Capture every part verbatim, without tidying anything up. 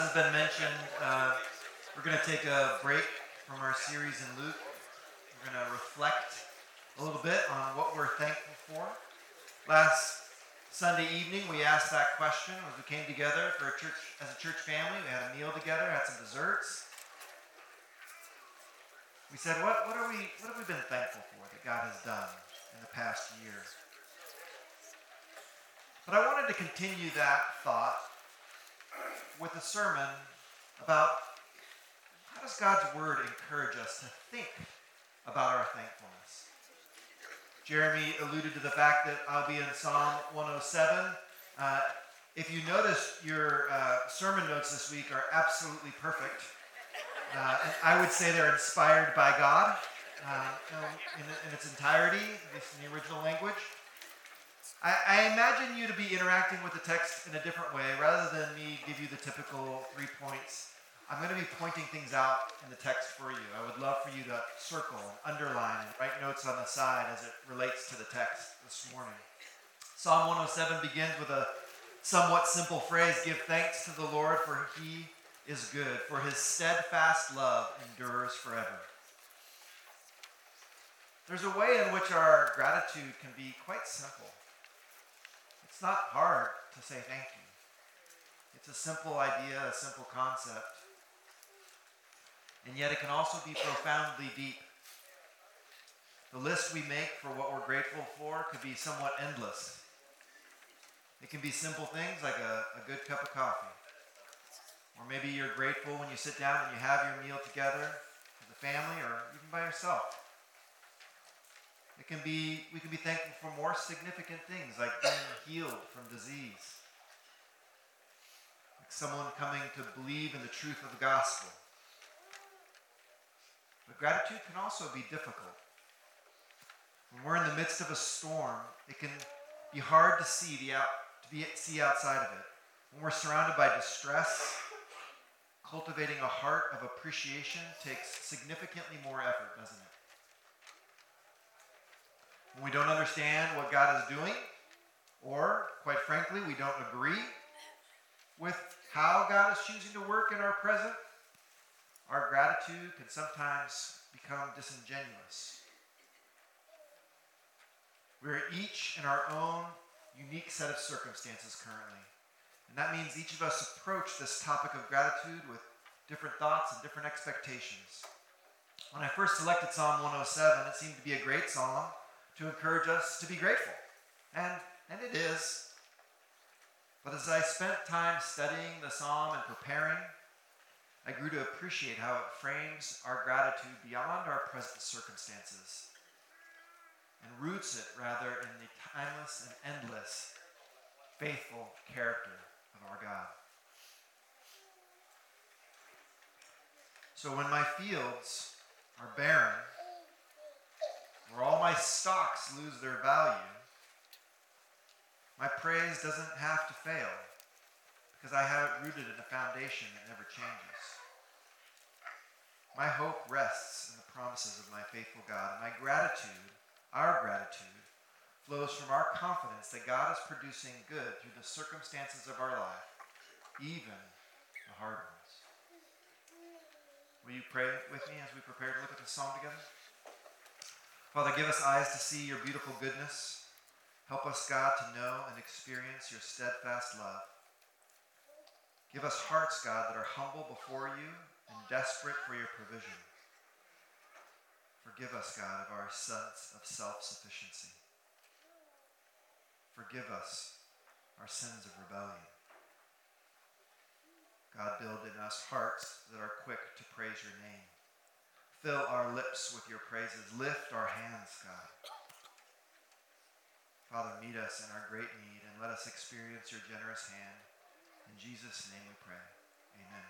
As has been mentioned, uh, we're going to take a break from our series in Luke. We're going to reflect a little bit on what we're thankful for. Last Sunday evening, we asked that question as we came together for a church as a church family. We had a meal together, had some desserts. We said, what, what are we what have we been thankful for that God has done in the past year? But I wanted to continue that thought with a sermon about how does God's word encourage us to think about our thankfulness. Jeremy alluded to the fact that I'll be in Psalm one oh seven. Uh, if you notice, your uh, sermon notes this week are absolutely perfect. Uh, and I would say they're inspired by God uh, in, in its entirety, at least in the original language. I, I imagine you to be interacting with the text in a different way. Rather than me give you the typical three points, I'm going to be pointing things out in the text for you. I would love for you to circle and underline and write notes on the side as it relates to the text this morning. Psalm one oh seven begins with a somewhat simple phrase, "Give thanks to the Lord, for he is good, for his steadfast love endures forever." There's a way in which our gratitude can be quite simple. It's not hard to say thank you. It's a simple idea, a simple concept. And yet it can also be profoundly deep. The list we make for what we're grateful for could be somewhat endless. It can be simple things like a, a good cup of coffee. Or maybe you're grateful when you sit down and you have your meal together as a family or even by yourself. It can be, we can be thankful for more significant things like being healed from disease. Like someone coming to believe in the truth of the gospel. But gratitude can also be difficult. When we're in the midst of a storm, it can be hard to see the out, to be see outside of it. When we're surrounded by distress, cultivating a heart of appreciation takes significantly more effort, doesn't it? When we don't understand what God is doing, or, quite frankly, we don't agree with how God is choosing to work in our present, our gratitude can sometimes become disingenuous. We're each in our own unique set of circumstances currently. And that means each of us approach this topic of gratitude with different thoughts and different expectations. When I first selected Psalm one oh seven, it seemed to be a great psalm to encourage us to be grateful. And, and it is. But as I spent time studying the psalm and preparing, I grew to appreciate how it frames our gratitude beyond our present circumstances and roots it rather in the timeless and endless, faithful character of our God. So when my fields are barren, where all my stocks lose their value, my praise doesn't have to fail because I have it rooted in a foundation that never changes. My hope rests in the promises of my faithful God, and my gratitude, our gratitude, flows from our confidence that God is producing good through the circumstances of our life, even the hard ones. Will you pray with me as we prepare to look at the psalm together? Father, give us eyes to see your beautiful goodness. Help us, God, to know and experience your steadfast love. Give us hearts, God, that are humble before you and desperate for your provision. Forgive us, God, of our sense of self-sufficiency. Forgive us our sins of rebellion. God, build in us hearts that are quick to praise your name. Fill our lips with your praises. Lift our hands, God. Father, meet us in our great need and let us experience your generous hand. In Jesus' name we pray. Amen.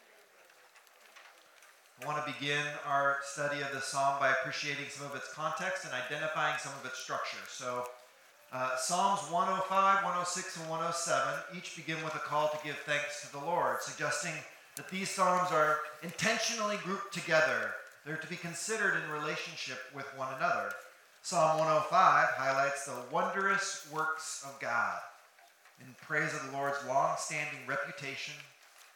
I want to begin our study of the psalm by appreciating some of its context and identifying some of its structure. So, uh, Psalms one oh five, one oh six, and one oh seven each begin with a call to give thanks to the Lord, suggesting that these psalms are intentionally grouped together. They're to be considered in relationship with one another. Psalm one oh five highlights the wondrous works of God in praise of the Lord's long-standing reputation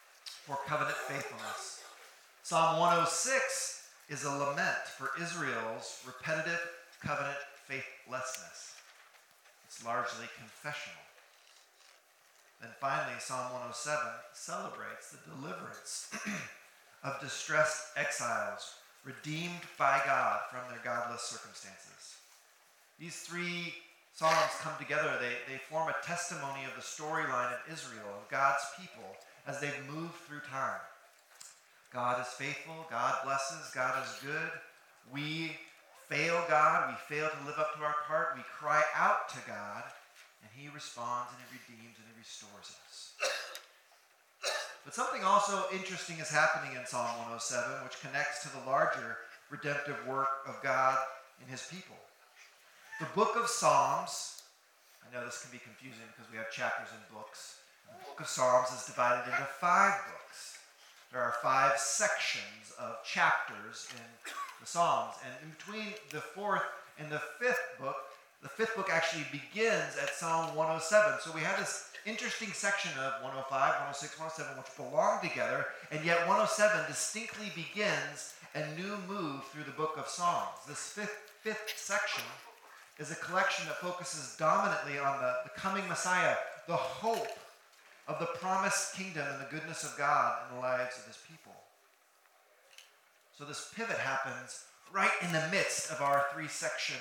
for covenant faithfulness. Psalm one oh six is a lament for Israel's repetitive covenant faithlessness. It's largely confessional. Then finally, Psalm one oh seven celebrates the deliverance of distressed exiles redeemed by God from their godless circumstances. These three Psalms come together. They, they form a testimony of the storyline of Israel, of God's people, as they've moved through time. God is faithful. God blesses. God is good. We fail God. We fail to live up to our part. We cry out to God, and he responds, and he redeems, and he restores us. But something also interesting is happening in Psalm one oh seven, which connects to the larger redemptive work of God in his people. The book of Psalms, I know this can be confusing because we have chapters in books. The book of Psalms is divided into five books. There are five sections of chapters in the Psalms. And in between the fourth and the fifth book, the fifth book actually begins at Psalm one oh seven. So we have this interesting section of one oh five, one oh six, one oh seven, which belong together, and yet one oh seven distinctly begins a new move through the book of Psalms. This fifth, fifth section is a collection that focuses dominantly on the, the coming Messiah, the hope of the promised kingdom and the goodness of God in the lives of his people. So this pivot happens right in the midst of our three-section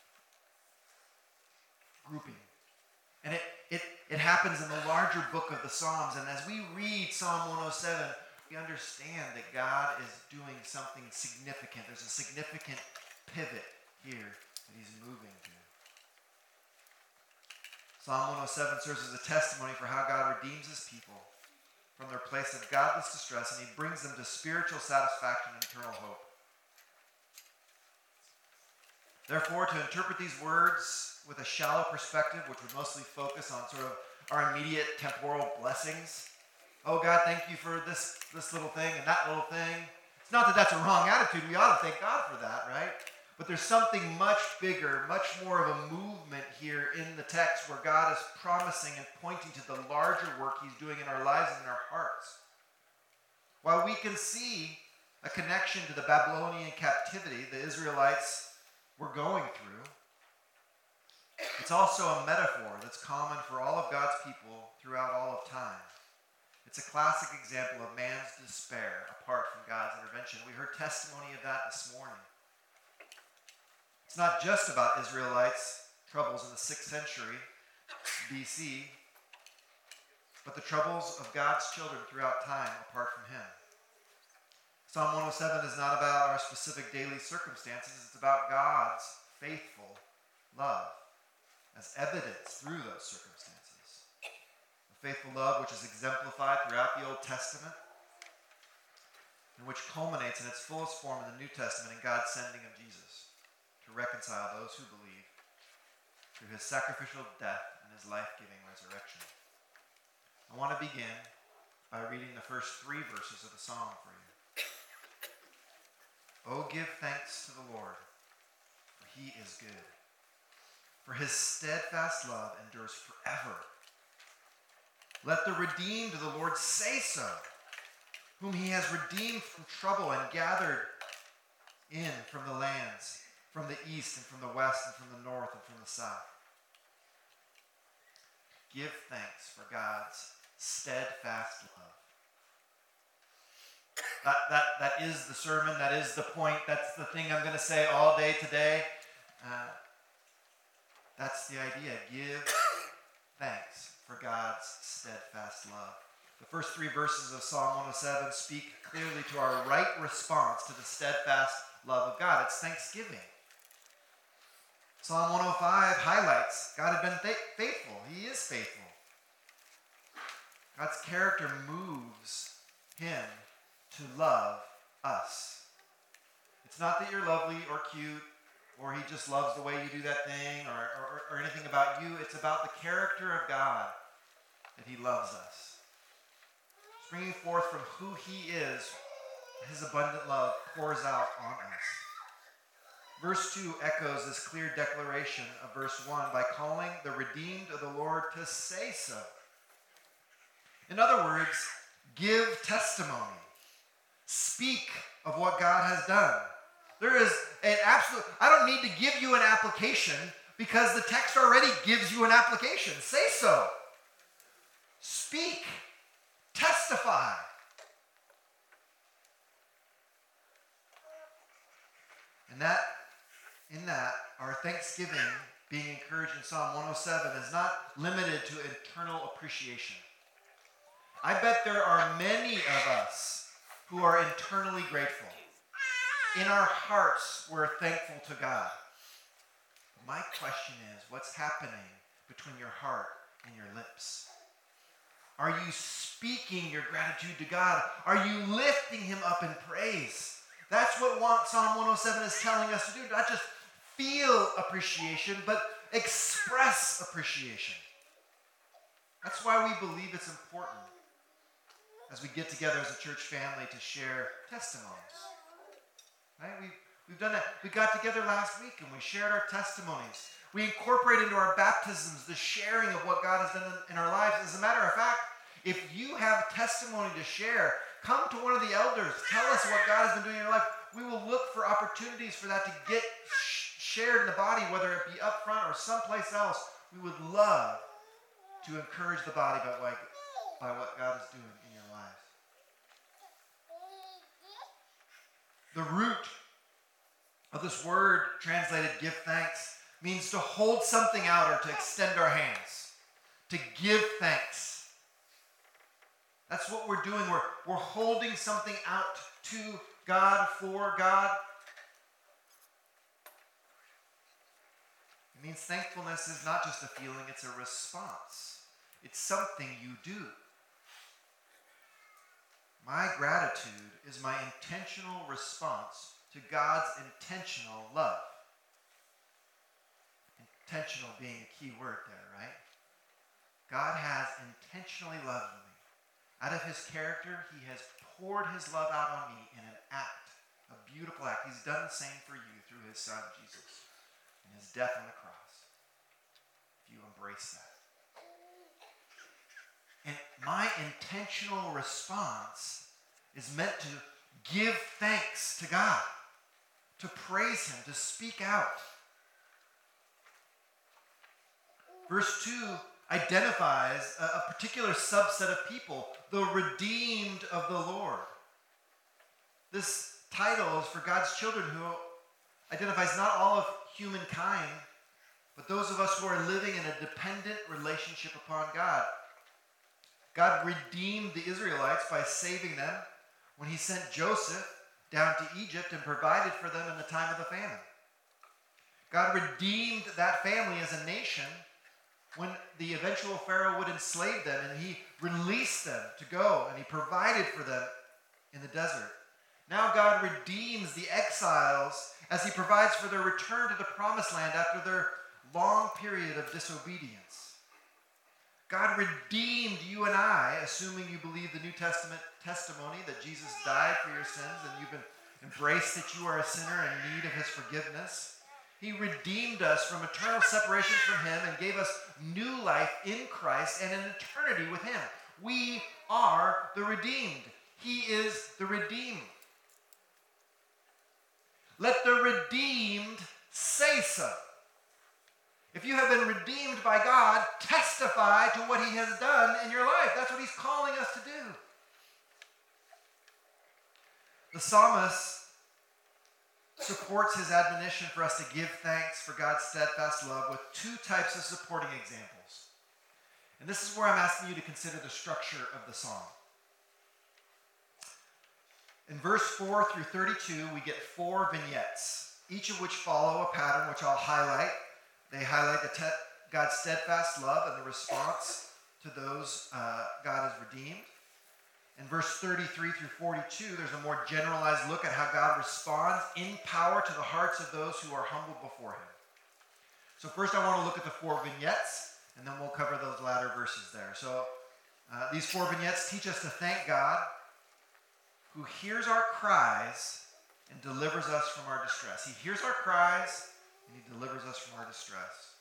grouping. And it, it, it happens in the larger book of the Psalms. And as we read Psalm one oh seven, we understand that God is doing something significant. There's a significant pivot here that he's moving to. Psalm one oh seven serves as a testimony for how God redeems his people from their place of godless distress, and he brings them to spiritual satisfaction and eternal hope. Therefore, to interpret these words with a shallow perspective, which would mostly focus on sort of our immediate temporal blessings. Oh, God, thank you for this, this little thing and that little thing. It's not that that's a wrong attitude. We ought to thank God for that, right? But there's something much bigger, much more of a movement here in the text where God is promising and pointing to the larger work he's doing in our lives and in our hearts. While we can see a connection to the Babylonian captivity the Israelites were going through, it's also a metaphor that's common for all of God's people throughout all of time. It's a classic example of man's despair apart from God's intervention. We heard testimony of that this morning. It's not just about Israelites' troubles in the sixth century B C, but the troubles of God's children throughout time apart from him. Psalm one oh seven is not about our specific daily circumstances. It's about God's faithful love as evidenced through those circumstances. A faithful love which is exemplified throughout the Old Testament and which culminates in its fullest form in the New Testament in God's sending of Jesus to reconcile those who believe through his sacrificial death and his life-giving resurrection. I want to begin by reading the first three verses of the psalm for you. Oh, give thanks to the Lord, for he is good. For his steadfast love endures forever. Let the redeemed of the Lord say so, whom he has redeemed from trouble and gathered in from the lands, from the east and from the west and from the north and from the south. Give thanks for God's steadfast love. That, that, that is the sermon. That is the point. That's the thing I'm going to say all day today. Uh, that's the idea. Give thanks for God's steadfast love. The first three verses of Psalm one oh seven speak clearly to our right response to the steadfast love of God. It's thanksgiving. Psalm one oh five highlights God had been th- faithful. He is faithful. God's character moves him to love us. It's not that you're lovely or cute or he just loves the way you do that thing or, or, or anything about you. It's about the character of God that he loves us. Springing forth from who he is, his abundant love pours out on us. Verse two echoes this clear declaration of verse one by calling the redeemed of the Lord to say so. In other words, give testimony. Speak of what God has done. There is an absolute, I don't need to give you an application because the text already gives you an application. Say so. Speak. Testify. And that, in that, our thanksgiving being encouraged in Psalm one oh seven is not limited to internal appreciation. I bet there are many of us who are internally grateful. In our hearts, we're thankful to God. My question is, what's happening between your heart and your lips? Are you speaking your gratitude to God? Are you lifting him up in praise? That's what Psalm one oh seven is telling us to do. Not just feel appreciation, but express appreciation. That's why we believe it's important as we get together as a church family to share testimonies. Right? We've, we've done that. We got together last week and we shared our testimonies. We incorporate into our baptisms the sharing of what God has done in, in our lives. As a matter of fact, if you have testimony to share, come to one of the elders. Tell us what God has been doing in your life. We will look for opportunities for that to get sh- shared in the body, whether it be up front or someplace else. We would love to encourage the body by what, by what God is doing in your lives. The root of this word translated give thanks means to hold something out or to extend our hands, to give thanks. That's what we're doing. We're, we're holding something out to God, for God. It means thankfulness is not just a feeling, it's a response. It's something you do. My gratitude is my intentional response to God's intentional love. Intentional being a key word there, right? God has intentionally loved me. Out of his character, he has poured his love out on me in an act, a beautiful act. He's done the same for you through his son, Jesus, and his death on the cross. If you embrace that. And my intentional response is meant to give thanks to God, to praise him, to speak out. Verse two identifies a, a particular subset of people, the redeemed of the Lord. This title is for God's children who identifies not all of humankind, but those of us who are living in a dependent relationship upon God. God redeemed the Israelites by saving them when he sent Joseph down to Egypt and provided for them in the time of the famine. God redeemed that family as a nation when the eventual Pharaoh would enslave them, and he released them to go, and he provided for them in the desert. Now God redeems the exiles as he provides for their return to the promised land after their long period of disobedience. God redeemed you and I, assuming you believe the New Testament testimony that Jesus died for your sins and you've been embraced that you are a sinner in need of his forgiveness. He redeemed us from eternal separation from him and gave us new life in Christ and an eternity with him. We are the redeemed. He is the redeemed. Let the redeemed say so. If you have been redeemed by God, testify to what he has done in your life. That's what he's calling us to do. The psalmist supports his admonition for us to give thanks for God's steadfast love with two types of supporting examples. And this is where I'm asking you to consider the structure of the psalm. In verse four through thirty-two, we get four vignettes, each of which follow a pattern which I'll highlight. They highlight the te- God's steadfast love and the response to those uh, God has redeemed. In verse thirty-three through forty-two, there's a more generalized look at how God responds in power to the hearts of those who are humbled before him. So first I want to look at the four vignettes, and then we'll cover those latter verses there. So uh, these four vignettes teach us to thank God, who hears our cries and delivers us from our distress. He hears our cries and he delivers us from our distress.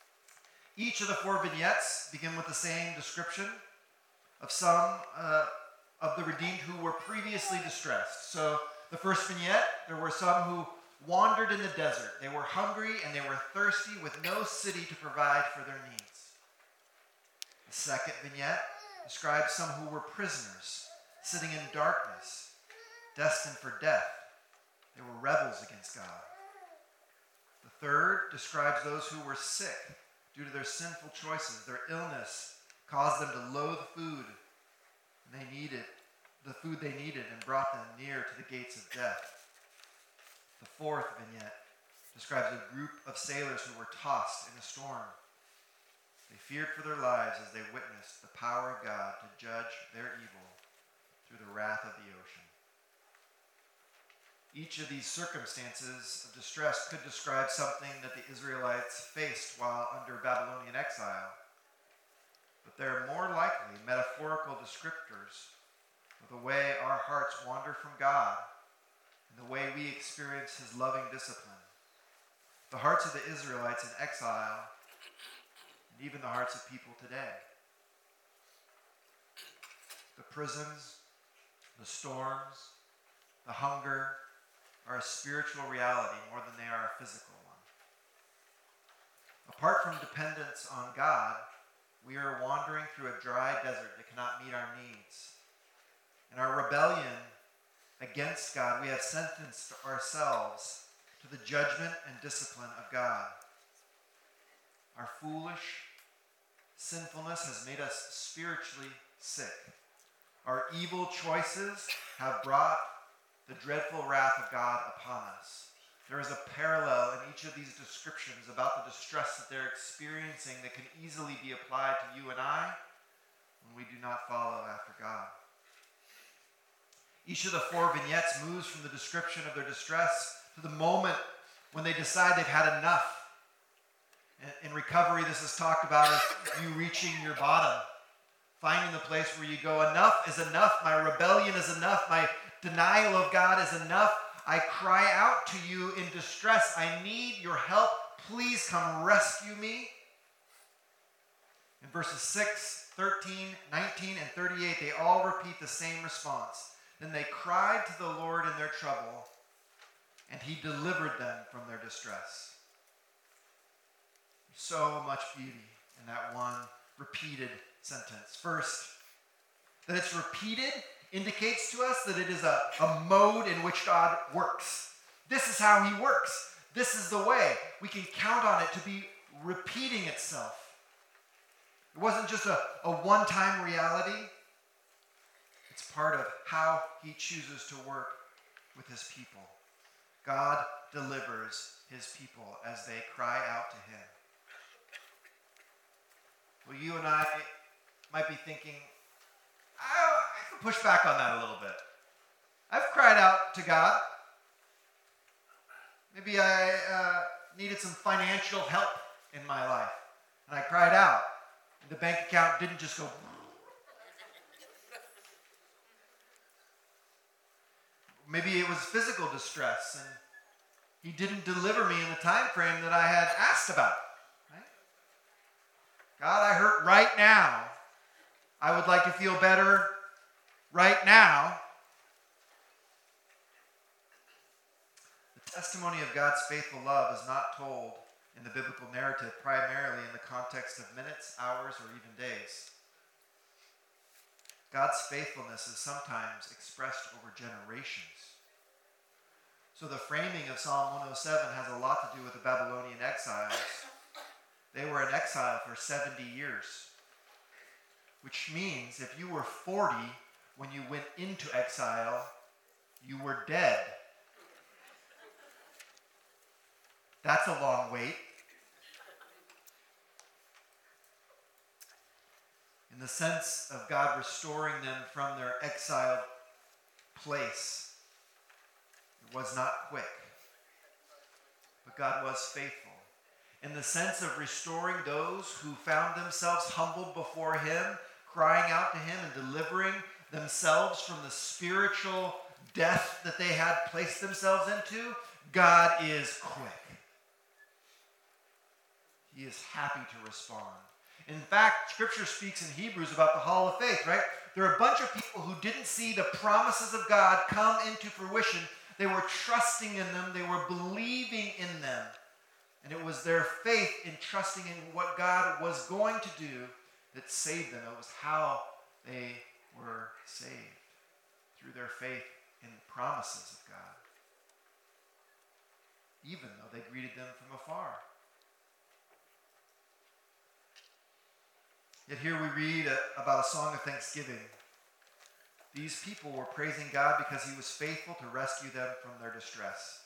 Each of the four vignettes begin with the same description of some uh, of the redeemed who were previously distressed. So the first vignette, there were some who wandered in the desert. They were hungry and they were thirsty with no city to provide for their needs. The second vignette describes some who were prisoners, sitting in darkness, destined for death. They were rebels against God. The third describes those who were sick due to their sinful choices. Their illness caused them to loathe food, and they needed the food they needed and brought them near to the gates of death. The fourth vignette describes a group of sailors who were tossed in a storm. They feared for their lives as they witnessed the power of God to judge their evil through the wrath of the ocean. Each of these circumstances of distress could describe something that the Israelites faced while under Babylonian exile. But they're more likely metaphorical descriptors of the way our hearts wander from God and the way we experience his loving discipline. The hearts of the Israelites in exile, and even the hearts of people today. The prisons, the storms, the hunger are a spiritual reality more than they are a physical one. Apart from dependence on God, we are wandering through a dry desert that cannot meet our needs. In our rebellion against God, we have sentenced ourselves to the judgment and discipline of God. Our foolish sinfulness has made us spiritually sick. Our evil choices have brought the dreadful wrath of God upon us. There is a parallel in each of these descriptions about the distress that they're experiencing that can easily be applied to you and I when we do not follow after God. Each of the four vignettes moves from the description of their distress to the moment when they decide they've had enough. In recovery, this is talked about as you reaching your bottom, finding the place where you go, enough is enough, my rebellion is enough, my denial of God is enough. I cry out to you in distress. I need your help. Please come rescue me. In verses six, thirteen, nineteen, and thirty-eight, they all repeat the same response. Then they cried to the Lord in their trouble, and he delivered them from their distress. There's so much beauty in that one repeated sentence. First, that it's repeated indicates to us that it is a, a mode in which God works. This is how he works. This is the way. We can count on it to be repeating itself. It wasn't just a, a one-time reality. It's part of how he chooses to work with his people. God delivers his people as they cry out to him. Well, you and I might be thinking, I, I can push back on that a little bit. I've cried out to God. Maybe I uh, needed some financial help in my life. And I cried out. And the bank account didn't just go. Maybe it was physical distress, and he didn't deliver me in the time frame that I had asked about. Right? God, I hurt right now. I would like to feel better right now. The testimony of God's faithful love is not told in the biblical narrative primarily in the context of minutes, hours, or even days. God's faithfulness is sometimes expressed over generations. So the framing of Psalm one oh seven has a lot to do with the Babylonian exiles. They were in exile for seventy years, which means if you were forty when you went into exile, you were dead. That's a long wait. In the sense of God restoring them from their exiled place, it was not quick, but God was faithful. In the sense of restoring those who found themselves humbled before him, crying out to him and delivering themselves from the spiritual death that they had placed themselves into, God is quick. He is happy to respond. In fact, Scripture speaks in Hebrews about the hall of faith, right? They're a bunch of people who didn't see the promises of God come into fruition. They were trusting in them. They were believing in them. And it was their faith in trusting in what God was going to do that saved them. It was how they were saved, through their faith in the promises of God, even though they greeted them from afar. Yet here we read a, about a song of thanksgiving. These people were praising God because he was faithful to rescue them from their distress.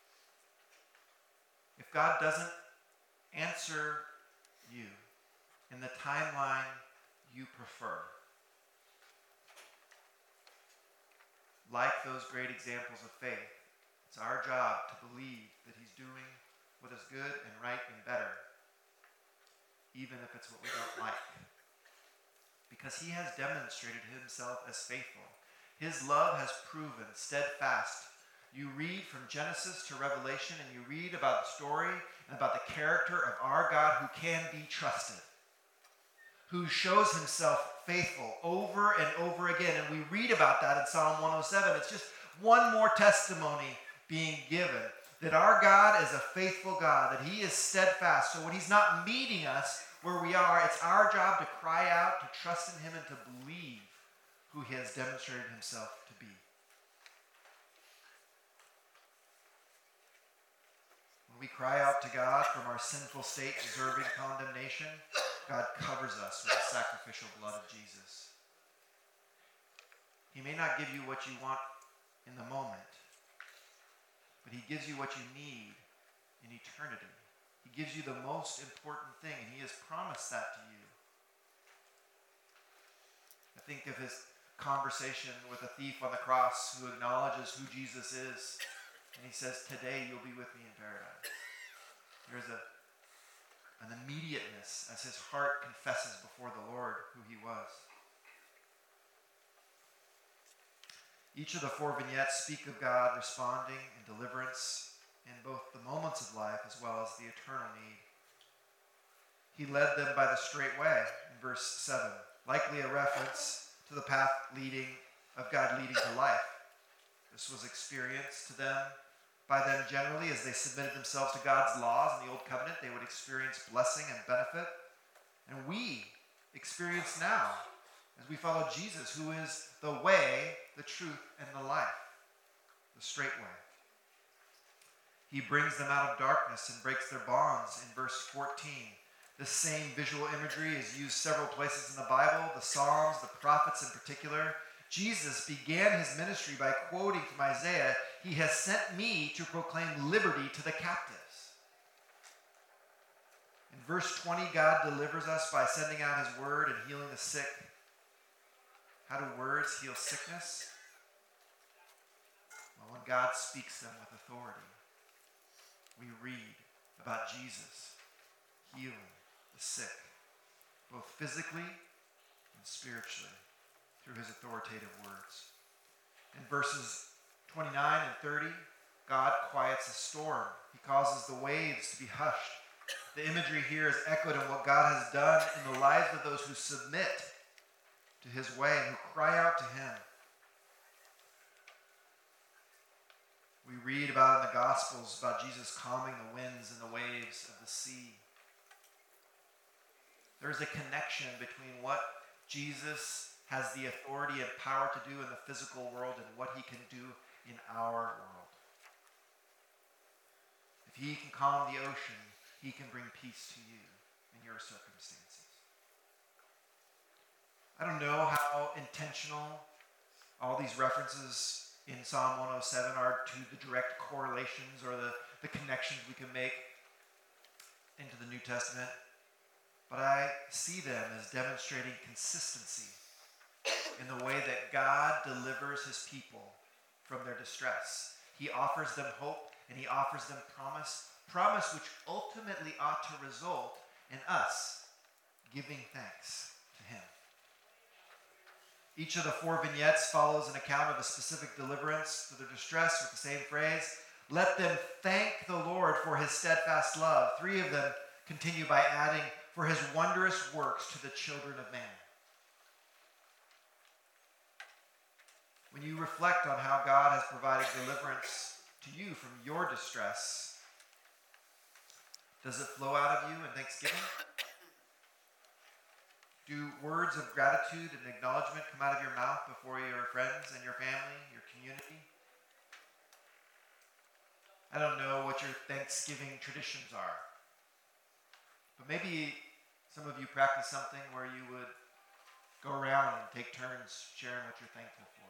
If God doesn't answer you in the timeline you prefer, like those great examples of faith, it's our job to believe that he's doing what is good and right and better, even if it's what we don't like. Because he has demonstrated himself as faithful. His love has proven steadfast. You read from Genesis to Revelation, and you read about the story and about the character of our God who can be trusted, who shows himself faithful over and over again. And we read about that in Psalm one oh seven. It's just one more testimony being given that our God is a faithful God, that he is steadfast. So when he's not meeting us where we are, it's our job to cry out, to trust in him, and to believe who he has demonstrated himself to be. When we cry out to God from our sinful state deserving condemnation, God covers us with the sacrificial blood of Jesus. He may not give you what you want in the moment, but he gives you what you need in eternity. He gives you the most important thing, and he has promised that to you. I think of his conversation with a thief on the cross who acknowledges who Jesus is, and he says, "Today you'll be with me in paradise." There's a, an immediateness as his heart confesses before the Lord who he was. Each of the four vignettes speak of God responding in deliverance in both the moments of life as well as the eternal need. He led them by the straight way in verse seven, likely a reference to the path leading of God leading to life. This was experienced to them by them generally as they submitted themselves to God's laws in the Old Covenant. They would experience blessing and benefit. And we experience now as we follow Jesus, who is the way, the truth, and the life, the straight way. He brings them out of darkness and breaks their bonds in verse fourteen. The same visual imagery is used several places in the Bible, the Psalms, the prophets in particular. Jesus began his ministry by quoting from Isaiah, "He has sent me to proclaim liberty to the captives." In verse twenty, God delivers us by sending out his word and healing the sick. How do words heal sickness? Well, when God speaks them with authority. We read about Jesus healing the sick, both physically and spiritually, through his authoritative words. In verses twenty-nine and thirty, God quiets a storm. He causes the waves to be hushed. The imagery here is echoed in what God has done in the lives of those who submit to his way and who cry out to him. We read about in the Gospels about Jesus calming the winds and the waves of the sea. There's a connection between what Jesus has the authority and power to do in the physical world and what he can do in our world. If he can calm the ocean, he can bring peace to you in your circumstances. I don't know how intentional all these references in Psalm one oh seven are to the direct correlations or the, the connections we can make into the New Testament, but I see them as demonstrating consistency in the way that God delivers his people from their distress. He offers them hope and he offers them promise, promise which ultimately ought to result in us giving thanks to him. Each of the four vignettes follows an account of a specific deliverance through their distress with the same phrase, "Let them thank the Lord for his steadfast love." Three of them continue by adding, "for his wondrous works to the children of man." when you reflect on how God has provided deliverance to you from your distress, does it flow out of you in thanksgiving? Do words of gratitude and acknowledgement come out of your mouth before your friends and your family, your community? I don't know what your Thanksgiving traditions are, but maybe some of you practice something where you would go around and take turns sharing what you're thankful for.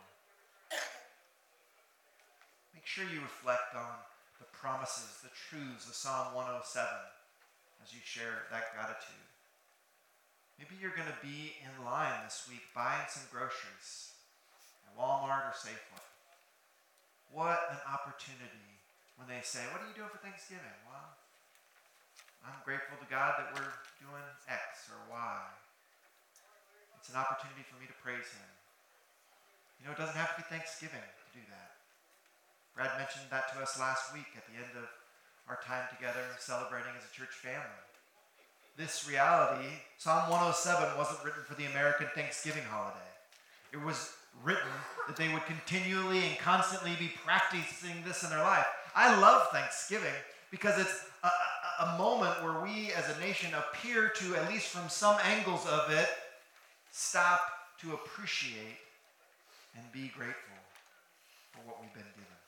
Make sure you reflect on the promises, the truths of Psalm one oh seven as you share that gratitude. Maybe you're going to be in line this week buying some groceries at Walmart or Safeway. What an opportunity when they say, what are you doing for Thanksgiving? Well, I'm grateful to God that we're doing X or Y. It's an opportunity for me to praise him. You know, it doesn't have to be Thanksgiving to do that. Brad mentioned that to us last week at the end of our time together celebrating as a church family. This reality, Psalm one oh seven wasn't written for the American Thanksgiving holiday. It was written that they would continually and constantly be practicing this in their life. I love Thanksgiving because it's a, a, a moment where we as a nation appear to, at least from some angles of it, stop to appreciate and be grateful for what we've been given.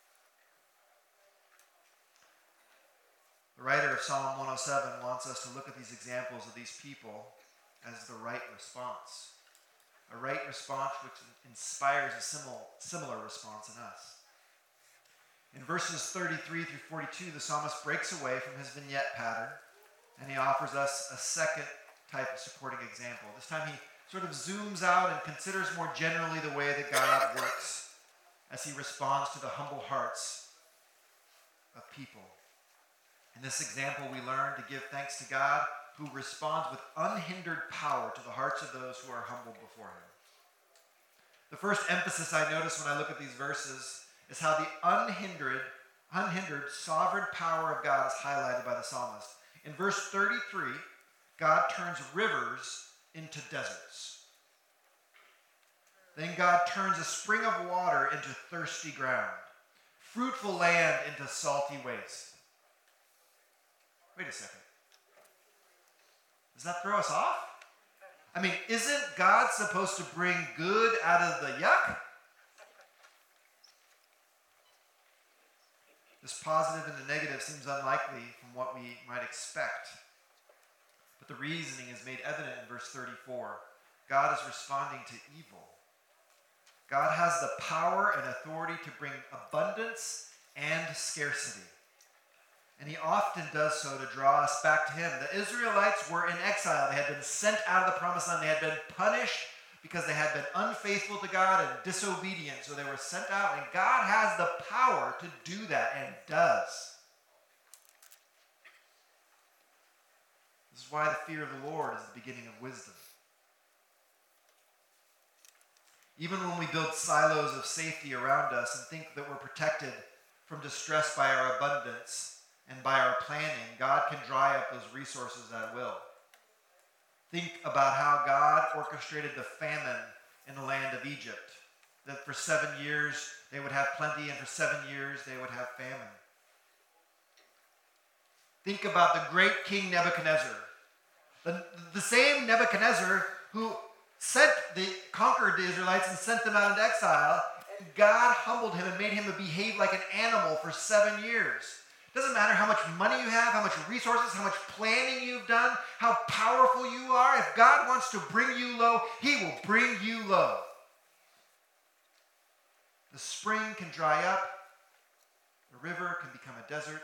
The writer of Psalm one oh seven wants us to look at these examples of these people as the right response. A right response which inspires a similar, similar response in us. In verses thirty-three through forty-two, the psalmist breaks away from his vignette pattern and he offers us a second type of supporting example. This time he sort of zooms out and considers more generally the way that God works as he responds to the humble hearts of people. In this example, we learn to give thanks to God who responds with unhindered power to the hearts of those who are humbled before him. The first emphasis I notice when I look at these verses is how the unhindered, unhindered sovereign power of God is highlighted by the psalmist. In verse thirty-three, God turns rivers into deserts. Then God turns a spring of water into thirsty ground, fruitful land into salty waste. Wait a second. Does that throw us off? I mean, isn't God supposed to bring good out of the yuck? This positive and the negative seems unlikely from what we might expect. But the reasoning is made evident in verse thirty-four. God is responding to evil. God has the power and authority to bring abundance and scarcity. And he often does so to draw us back to him. The Israelites were in exile. They had been sent out of the promised land. They had been punished because they had been unfaithful to God and disobedient. So they were sent out, and God has the power to do that and does. This is why the fear of the Lord is the beginning of wisdom. Even when we build silos of safety around us and think that we're protected from distress by our abundance, and by our planning, God can dry up those resources at will. Think about how God orchestrated the famine in the land of Egypt. That for seven years they would have plenty, and for seven years they would have famine. Think about the great King Nebuchadnezzar. The, the same Nebuchadnezzar who sent the, conquered the Israelites and sent them out into exile. And God humbled him and made him behave like an animal for seven years. Doesn't matter how much money you have, how much resources, how much planning you've done, how powerful you are. If God wants to bring you low, he will bring you low. The spring can dry up. The river can become a desert.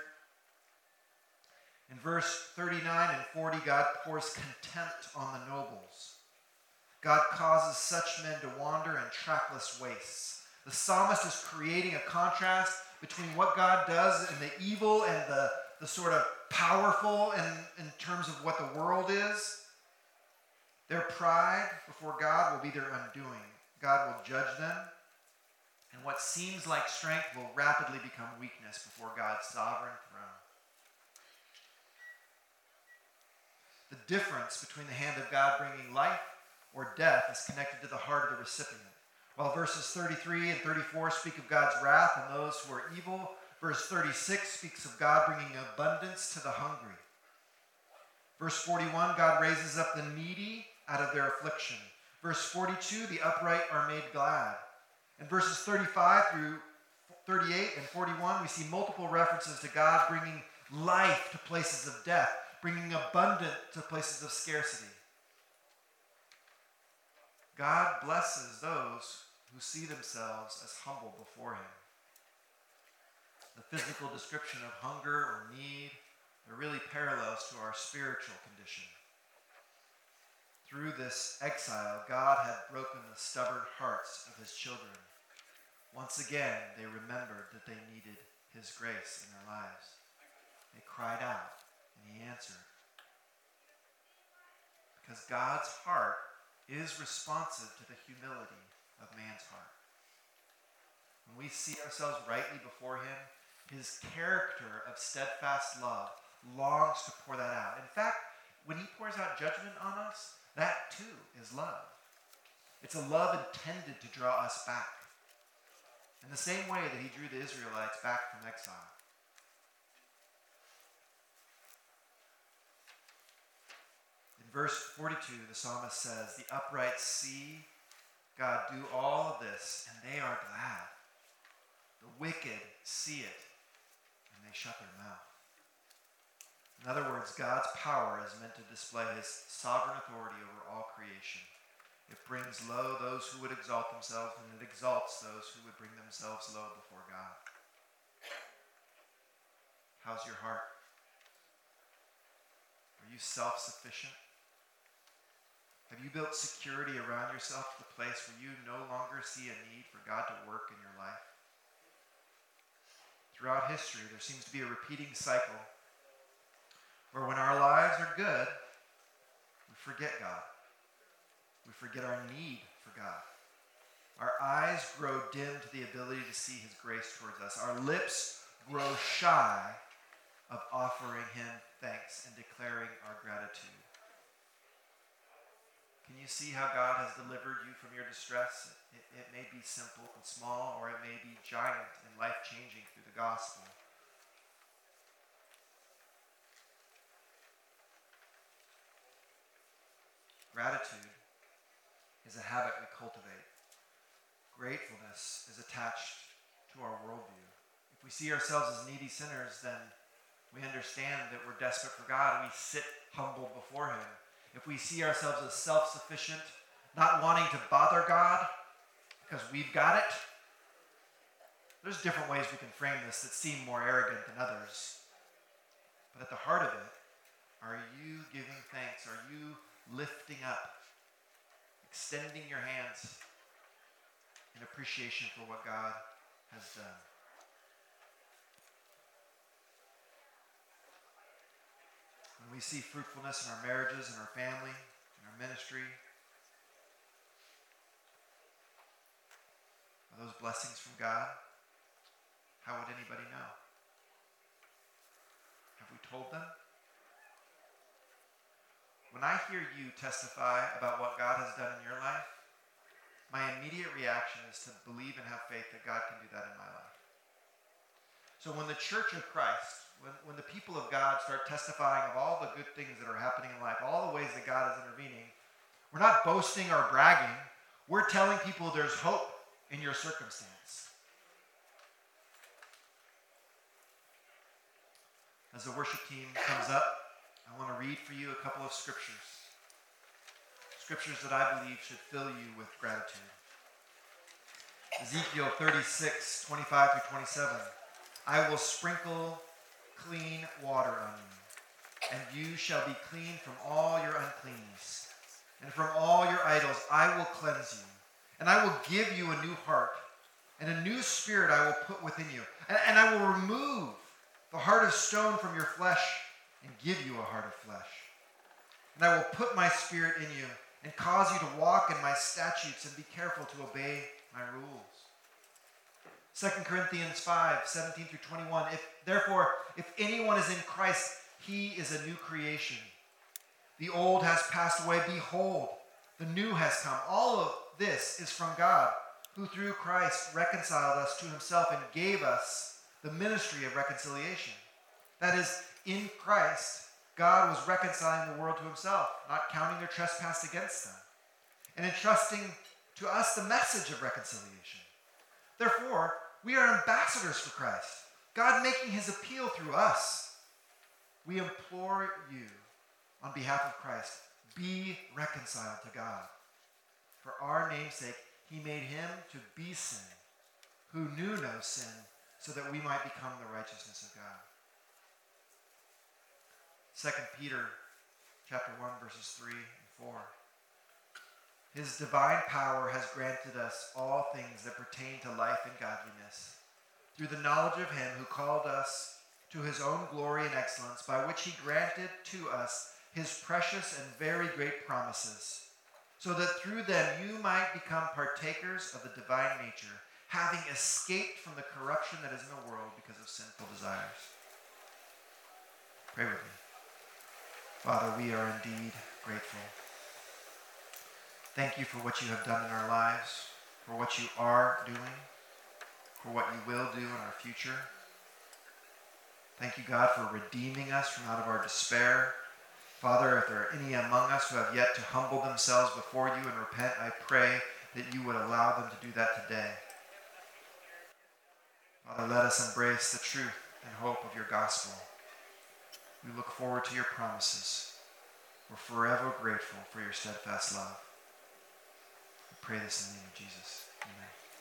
In verse thirty-nine and forty, God pours contempt on the nobles. God causes such men to wander in trackless wastes. The psalmist is creating a contrast between what God does and the evil and the, the sort of powerful in, in terms of what the world is. Their pride before God will be their undoing. God will judge them. And what seems like strength will rapidly become weakness before God's sovereign throne. The difference between the hand of God bringing life or death is connected to the heart of the recipient. While verses thirty-three and thirty-four speak of God's wrath on those who are evil, verse thirty-six speaks of God bringing abundance to the hungry. Verse forty-one, God raises up the needy out of their affliction. Verse forty-two, the upright are made glad. In verses thirty-five through thirty-eight and forty-one, we see multiple references to God bringing life to places of death, bringing abundance to places of scarcity. God blesses those who see themselves as humble before him. The physical description of hunger or need are really parallels to our spiritual condition. Through this exile, God had broken the stubborn hearts of his children. Once again, they remembered that they needed his grace in their lives. They cried out, and he answered. Because God's heart is responsive to the humility of man's heart. When we see ourselves rightly before him, his character of steadfast love longs to pour that out. In fact, when he pours out judgment on us, that too is love. It's a love intended to draw us back, in the same way that he drew the Israelites back from exile. In verse forty-two, the psalmist says, "The upright see God do all of this, and they are glad. The wicked see it, and they shut their mouth." In other words, God's power is meant to display his sovereign authority over all creation. It brings low those who would exalt themselves, and it exalts those who would bring themselves low before God. How's your heart? Are you self-sufficient? Have you built security around yourself to the place where you no longer see a need for God to work in your life? Throughout history, there seems to be a repeating cycle where when our lives are good, we forget God. We forget our need for God. Our eyes grow dim to the ability to see his grace towards us. Our lips grow shy of offering him thanks and declaring our gratitude. Can you see how God has delivered you from your distress? It, it may be simple and small, or it may be giant and life-changing through the gospel. Gratitude is a habit we cultivate. Gratefulness is attached to our worldview. If we see ourselves as needy sinners, then we understand that we're desperate for God, and we sit humble before him. If we see ourselves as self-sufficient, not wanting to bother God because we've got it, there's different ways we can frame this that seem more arrogant than others. But at the heart of it, are you giving thanks? Are you lifting up, extending your hands in appreciation for what God has done? When we see fruitfulness in our marriages, in our family, in our ministry, are those blessings from God? How would anybody know? Have we told them? When I hear you testify about what God has done in your life, my immediate reaction is to believe and have faith that God can do that in my life. So when the church of Christ, when, when the people of God start testifying of all the good things that are happening in life, all the ways that God is intervening, we're not boasting or bragging. We're telling people there's hope in your circumstance. As the worship team comes up, I want to read for you a couple of scriptures. Scriptures that I believe should fill you with gratitude. Ezekiel thirty-six, twenty-five through twenty-seven. "I will sprinkle clean water on you, and you shall be clean from all your uncleanness. And from all your idols I will cleanse you. And I will give you a new heart, and a new spirit I will put within you. And, and I will remove the heart of stone from your flesh, and give you a heart of flesh. And I will put my spirit in you, and cause you to walk in my statutes, and be careful to obey my rules." Second Corinthians five, seventeen through twenty-one. If, therefore, if anyone is in Christ, he is a new creation. The old has passed away. Behold, the new has come. All of this is from God, who through Christ reconciled us to himself and gave us the ministry of reconciliation. That is, in Christ, God was reconciling the world to himself, not counting their trespass against them, and entrusting to us the message of reconciliation. Therefore, we are ambassadors for Christ, God making his appeal through us. We implore you, on behalf of Christ, be reconciled to God. For our name's sake, he made him to be sin, who knew no sin, so that we might become the righteousness of God. Second Peter chapter one, verses three and four. His divine power has granted us all things that pertain to life and godliness, through the knowledge of him who called us to his own glory and excellence, by which he granted to us his precious and very great promises, so that through them you might become partakers of the divine nature, having escaped from the corruption that is in the world because of sinful desires. Pray with me. Father, we are indeed grateful. Thank you for what you have done in our lives, for what you are doing, for what you will do in our future. Thank you, God, for redeeming us from out of our despair. Father, if there are any among us who have yet to humble themselves before you and repent, I pray that you would allow them to do that today. Father, let us embrace the truth and hope of your gospel. We look forward to your promises. We're forever grateful for your steadfast love. We pray this in the name of Jesus. Amen.